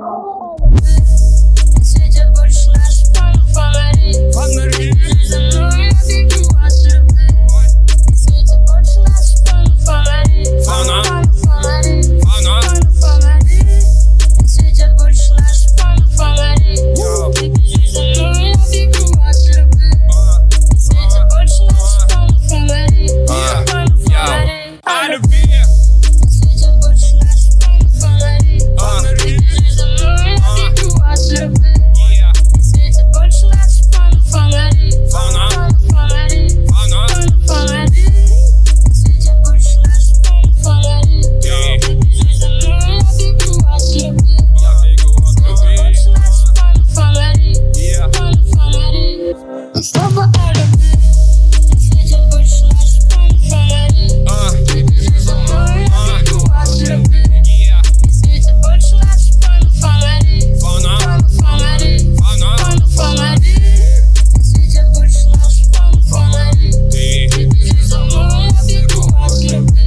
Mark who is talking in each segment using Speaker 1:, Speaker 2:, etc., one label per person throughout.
Speaker 1: Светит больше наш фонари. За мной я бегу от любви. Светит больше наш фонари. Фонари. Светит больше наш фонари. За мной я бегу от любви. Светит больше наш фонари.
Speaker 2: О любви.
Speaker 1: Светит больше наш фонари. За мной я бегу от любви. Светит больше наш фонари. Фонари. Светит больше наш фонари. За мной я бегу от любви. Больше наш фонари. Чтобы о любви. Светит больше наш фонари. За мной я бегу от любви. Светит больше наш фонари. Фонари. Светит больше наш фонари. За мной я бегу от любви.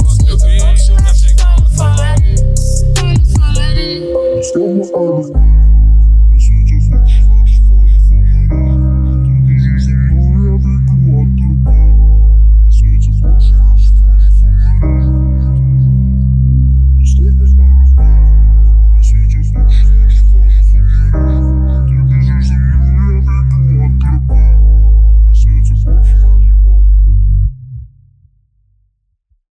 Speaker 1: Больше наш фонари.
Speaker 3: Чтобы о любви.